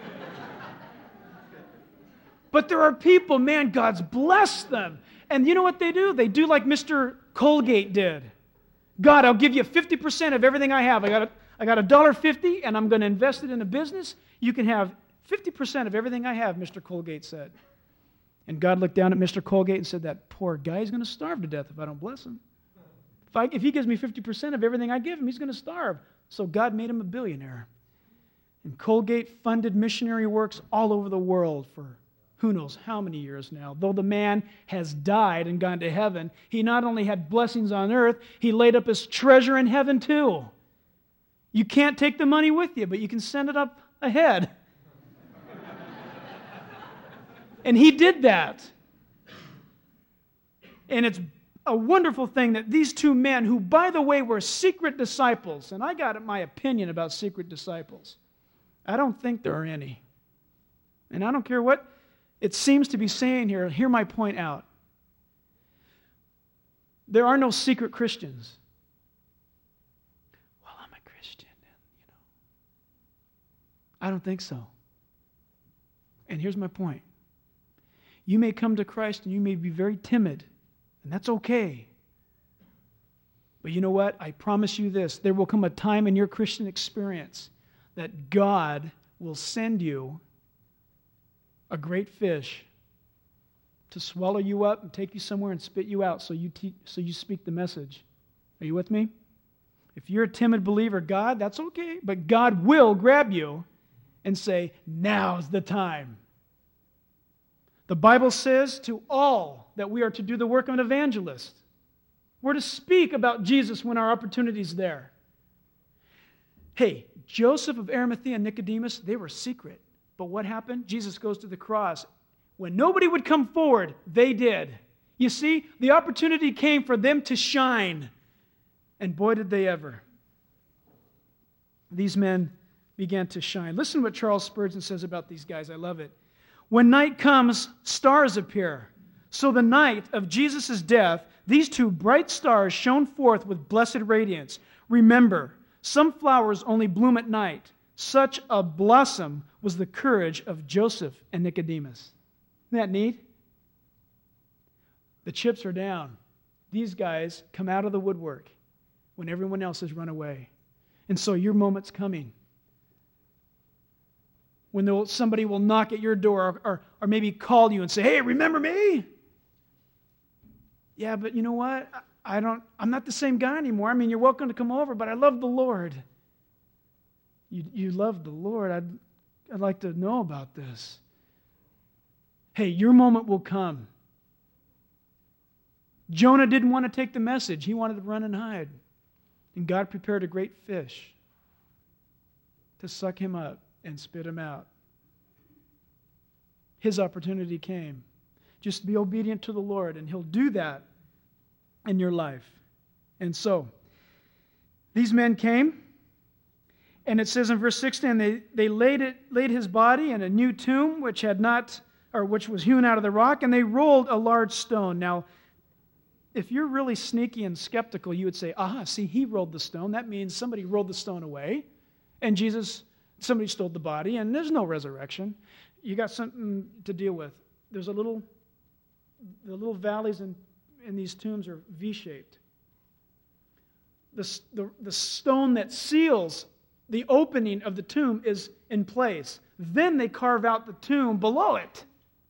But there are people, man, God's blessed them. And you know what they do? They do like Mister Colgate did. God, I'll give you fifty percent of everything I have. I got a, I got a dollar fifty, and I'm going to invest it in a business. You can have fifty percent of everything I have, Mister Colgate said. And God looked down at Mister Colgate and said, that poor guy is going to starve to death if I don't bless him. If, I, if he gives me fifty percent of everything I give him, he's going to starve. So God made him a billionaire. And Colgate funded missionary works all over the world for who knows how many years now. Though the man has died and gone to heaven, he not only had blessings on earth, he laid up his treasure in heaven too. You can't take the money with you, but you can send it up ahead. And he did that. And it's a wonderful thing that these two men, who, by the way, were secret disciples, and I got my opinion about secret disciples. I don't think there are any. And I don't care what it seems to be saying here. Hear my point out. There are no secret Christians. Well, I'm a Christian, and, you know. I don't think so. And here's my point. You may come to Christ and you may be very timid, and that's okay. But you know what? I promise you this. There will come a time in your Christian experience that God will send you a great fish to swallow you up and take you somewhere and spit you out so you te- so you speak the message. Are you with me? If you're a timid believer, God, that's okay. But God will grab you and say, now's the time. The Bible says to all that we are to do the work of an evangelist. We're to speak about Jesus when our opportunity is there. Hey, Joseph of Arimathea and Nicodemus, they were secret. But what happened? Jesus goes to the cross. When nobody would come forward, they did. You see, the opportunity came for them to shine. And boy, did they ever. These men began to shine. Listen to what Charles Spurgeon says about these guys. I love it. When night comes, stars appear. So the night of Jesus' death, these two bright stars shone forth with blessed radiance. Remember, some flowers only bloom at night. Such a blossom was the courage of Joseph and Nicodemus. Isn't that neat? The chips are down. These guys come out of the woodwork when everyone else has run away. And so your moment's coming. When there will, somebody will knock at your door or, or, or maybe call you and say, hey, remember me? Yeah, but you know what? I, I don't, I'm not the same guy anymore. I mean, you're welcome to come over, but I love the Lord. You, you love the Lord. I'd, I'd like to know about this. Hey, your moment will come. Jonah didn't want to take the message. He wanted to run and hide. And God prepared a great fish to suck him up and spit him out. His opportunity came. Just be obedient to the Lord, and He'll do that in your life. And so, these men came, and it says in verse sixteen, they, they laid it laid his body in a new tomb which had not, or which was hewn out of the rock, and they rolled a large stone. Now, if you're really sneaky and skeptical, you would say, aha, see, he rolled the stone. That means somebody rolled the stone away, and Jesus, somebody stole the body, and there's no resurrection. You got something to deal with. There's a little, the little valleys in, in these tombs are V-shaped. The, the, the stone that seals the opening of the tomb is in place. Then they carve out the tomb below it.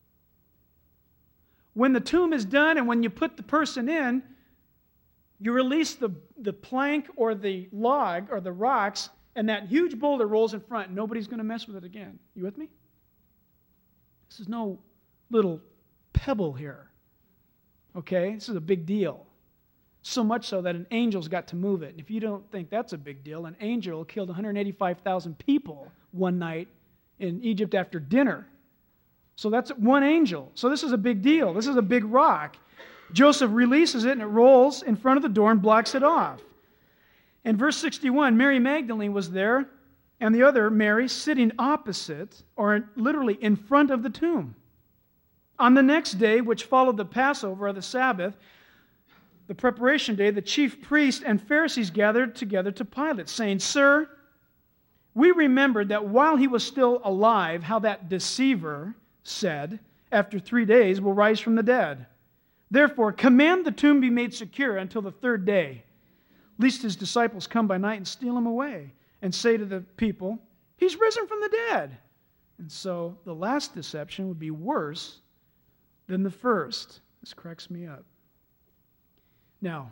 When the tomb is done and when you put the person in, you release the, the plank or the log or the rocks, and that huge boulder rolls in front. Nobody's going to mess with it again. You with me? This is no little pebble here. Okay? This is a big deal. So much so that an angel's got to move it. And if you don't think that's a big deal, an angel killed one hundred eighty-five thousand people one night in Egypt after dinner. So that's one angel. So this is a big deal. This is a big rock. Joseph releases it and it rolls in front of the door and blocks it off. In verse sixty-one, Mary Magdalene was there and the other Mary sitting opposite, or literally in front of the tomb. On the next day, which followed the Passover or the Sabbath, the preparation day, the chief priests and Pharisees gathered together to Pilate, saying, Sir, we remembered that while he was still alive, how that deceiver said, after three days will rise from the dead. Therefore, command the tomb be made secure until the third day, lest his disciples come by night and steal him away, and say to the people, he's risen from the dead. And so the last deception would be worse than the first. This cracks me up. Now,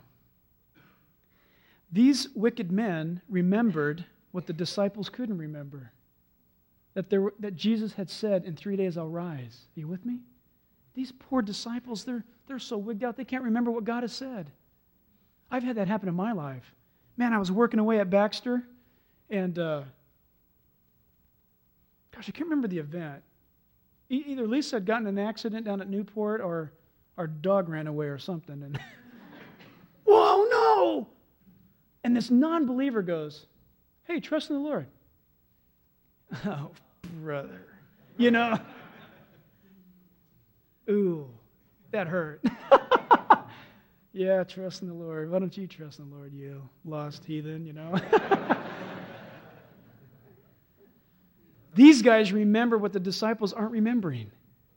these wicked men remembered what the disciples couldn't remember. That, there were, that Jesus had said, in three days I'll rise. Are you with me? These poor disciples, they're, they're so wigged out, they can't remember what God has said. I've had that happen in my life. Man, I was working away at Baxter, and uh, gosh, I can't remember the event. E- either Lisa had gotten in an accident down at Newport, or our dog ran away or something. And whoa, no! And this non-believer goes, hey, trust in the Lord. Oh, brother. You know, ooh, that hurt. Yeah, trust in the Lord. Why don't you trust in the Lord, you lost heathen, you know? These guys remember what the disciples aren't remembering.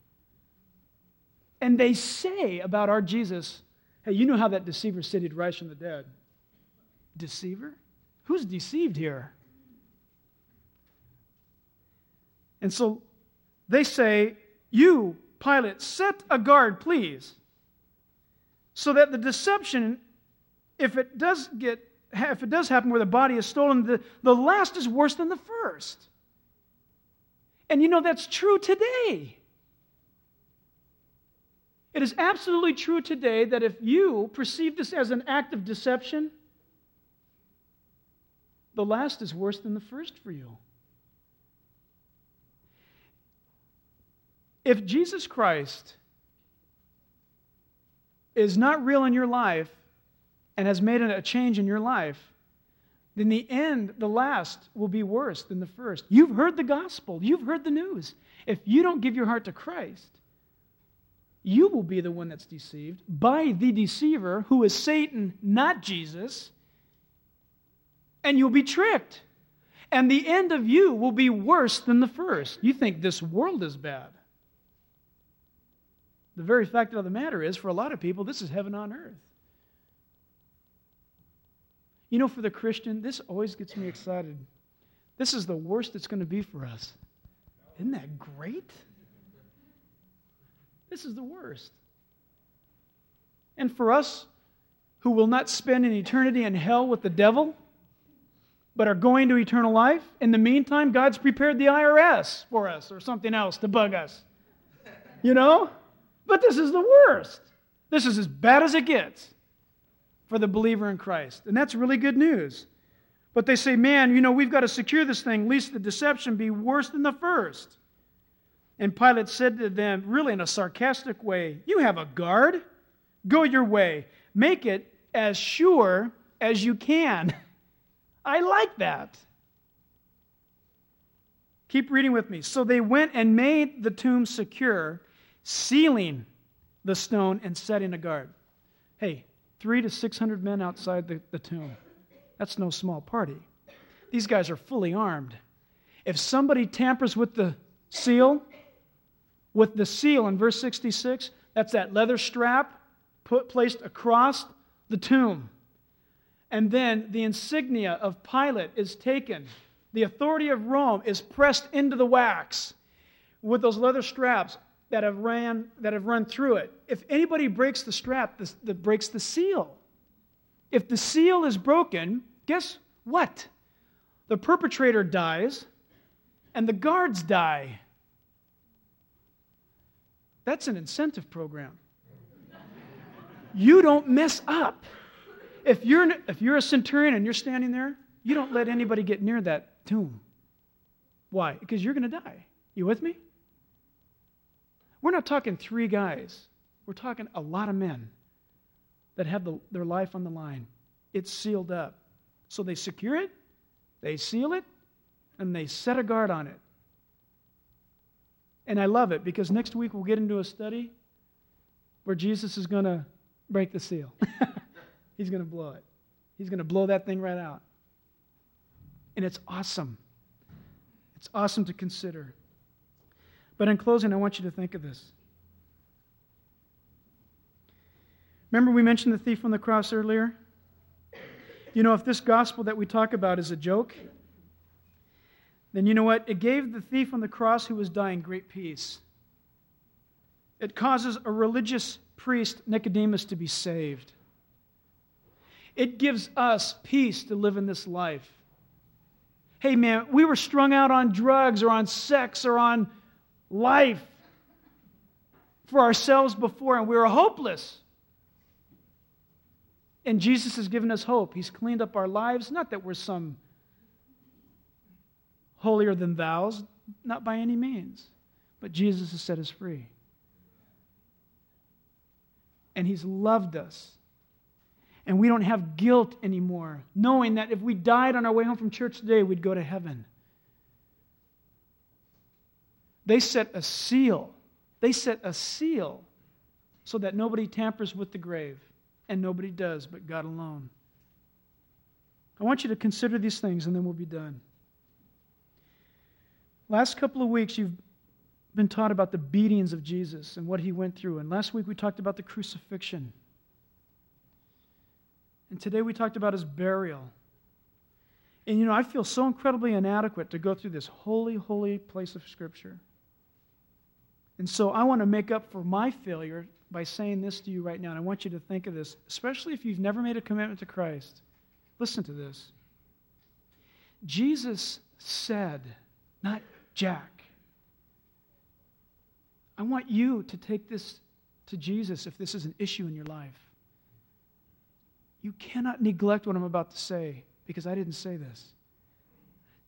And they say about our Jesus, hey, you know how that deceiver said he'd rise from the dead. Deceiver? Who's deceived here? And so they say, you, Pilate, set a guard, please, so that the deception, if it does get, if it does happen where the body is stolen, the, the last is worse than the first. And you know, that's true today. It is absolutely true today that if you perceive this as an act of deception, the last is worse than the first for you. If Jesus Christ is not real in your life and has made a change in your life, then the end, the last, will be worse than the first. You've heard the gospel. You've heard the news. If you don't give your heart to Christ, you will be the one that's deceived by the deceiver, who is Satan, not Jesus, and you'll be tricked. And the end of you will be worse than the first. You think this world is bad. The very fact of the matter is, for a lot of people, this is heaven on earth. You know, for the Christian, this always gets me excited. This is the worst it's going to be for us. Isn't that great? This is the worst. And for us, who will not spend an eternity in hell with the devil, but are going to eternal life, in the meantime, God's prepared the I R S for us, or something else to bug us. You know? But this is the worst. This is as bad as it gets for the believer in Christ. And that's really good news. But they say, man, you know, we've got to secure this thing, lest the deception be worse than the first. And Pilate said to them, really in a sarcastic way, you have a guard? Go your way. Make it as sure as you can. I like that. Keep reading with me. So they went and made the tomb secure, sealing the stone and setting a guard. Hey, three to six hundred men outside the, the tomb. That's no small party. These guys are fully armed. If somebody tampers with the seal, with the seal in verse sixty-six, that's that leather strap put placed across the tomb. And then the insignia of Pilate is taken. The authority of Rome is pressed into the wax with those leather straps that have ran that have run through it. If anybody breaks the strap, this, that breaks the seal. If the seal is broken, guess what? The perpetrator dies, and the guards die. That's an incentive program. You don't mess up. If you're if you're a centurion and you're standing there, you don't let anybody get near that tomb. Why? Because you're going to die. You with me? We're not talking three guys. We're talking a lot of men that have the, their life on the line. It's sealed up. So they secure it, they seal it, and they set a guard on it. And I love it because next week we'll get into a study where Jesus is going to break the seal. He's going to blow it. He's going to blow that thing right out. And it's awesome. It's awesome to consider. But in closing, I want you to think of this. Remember we mentioned the thief on the cross earlier? You know, if this gospel that we talk about is a joke, then you know what? It gave the thief on the cross who was dying great peace. It causes a religious priest, Nicodemus, to be saved. It gives us peace to live in this life. Hey man, we were strung out on drugs or on sex or on life for ourselves before, and we were hopeless. And Jesus has given us hope. He's cleaned up our lives. Not that we're some holier than thous, not by any means. But Jesus has set us free. And He's loved us. And we don't have guilt anymore, knowing that if we died on our way home from church today, we'd go to heaven. They set a seal. They set a seal so that nobody tampers with the grave. And nobody does but God alone. I want you to consider these things and then we'll be done. Last couple of weeks you've been taught about the beatings of Jesus and what He went through. And last week we talked about the crucifixion. And today we talked about His burial. And you know, I feel so incredibly inadequate to go through this holy, holy place of Scripture. And so I want to make up for my failure by saying this to you right now. And I want you to think of this, especially if you've never made a commitment to Christ. Listen to this. Jesus said, not Jack. I want you to take this to Jesus if this is an issue in your life. You cannot neglect what I'm about to say because I didn't say this.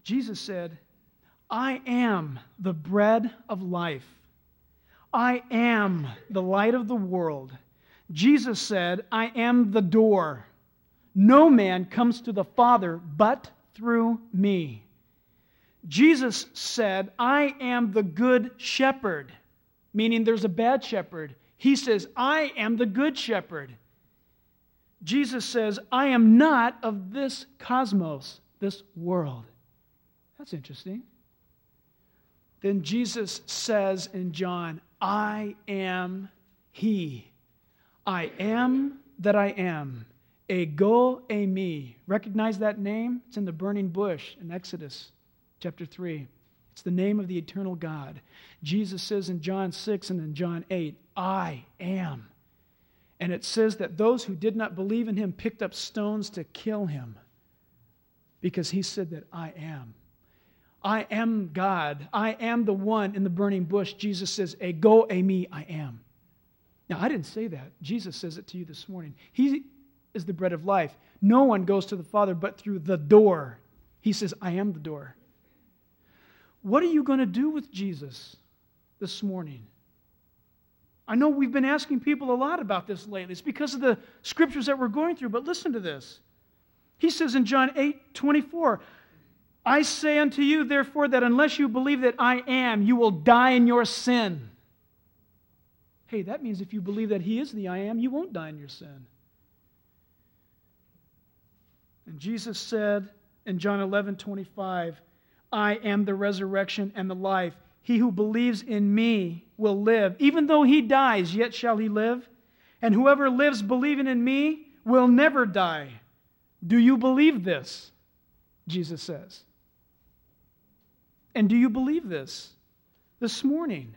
Jesus said, I am the bread of life. I am the light of the world. Jesus said, I am the door. No man comes to the Father but through me. Jesus said, I am the good shepherd, meaning there's a bad shepherd. He says, I am the good shepherd. Jesus says, I am not of this cosmos, this world. That's interesting. Then Jesus says in John, I am He. I am that I am. Ego eimi. Recognize that name? It's in the burning bush in Exodus chapter three. It's the name of the eternal God. Jesus says in John six and in John eight, I am. And it says that those who did not believe in Him picked up stones to kill Him because He said that I am. I am God. I am the one in the burning bush. Jesus says, Ego eimi, I am. Now, I didn't say that. Jesus says it to you this morning. He is the bread of life. No one goes to the Father but through the door. He says, I am the door. What are you going to do with Jesus this morning? I know we've been asking people a lot about this lately. It's because of the scriptures that we're going through, but listen to this. He says in John eight twenty-four, I say unto you, therefore, that unless you believe that I am, you will die in your sin. Hey, that means if you believe that He is the I am, you won't die in your sin. And Jesus said in John eleven twenty-five, I am the resurrection and the life. He who believes in me will live. Even though he dies, yet shall he live. And whoever lives believing in me will never die. Do you believe this? Jesus says. And do you believe this this morning?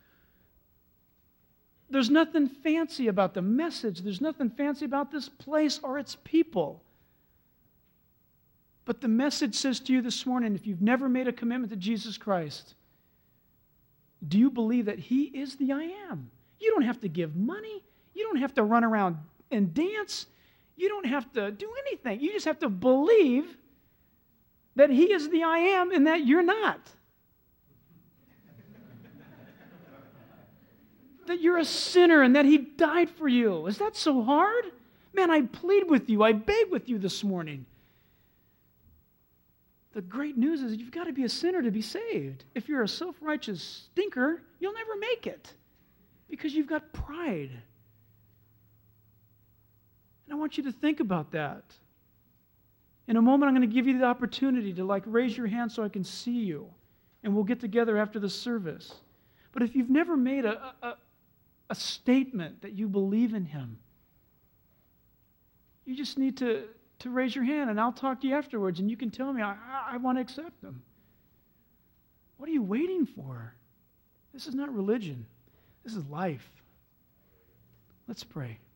There's nothing fancy about the message. There's nothing fancy about this place or its people. But the message says to you this morning, if you've never made a commitment to Jesus Christ, do you believe that He is the I am? You don't have to give money. You don't have to run around and dance. You don't have to do anything. You just have to believe that He is the I am and that you're not. That you're a sinner and that He died for you. Is that so hard? Man, I plead with you. I beg with you this morning. The great news is you've got to be a sinner to be saved. If you're a self-righteous stinker, you'll never make it because you've got pride. And I want you to think about that. In a moment, I'm going to give you the opportunity to like raise your hand so I can see you, and we'll get together after the service. But if you've never made a, a, a statement that you believe in Him, you just need to, to raise your hand, and I'll talk to you afterwards, and you can tell me, I, I, I want to accept Him. What are you waiting for? This is not religion. This is life. Let's pray.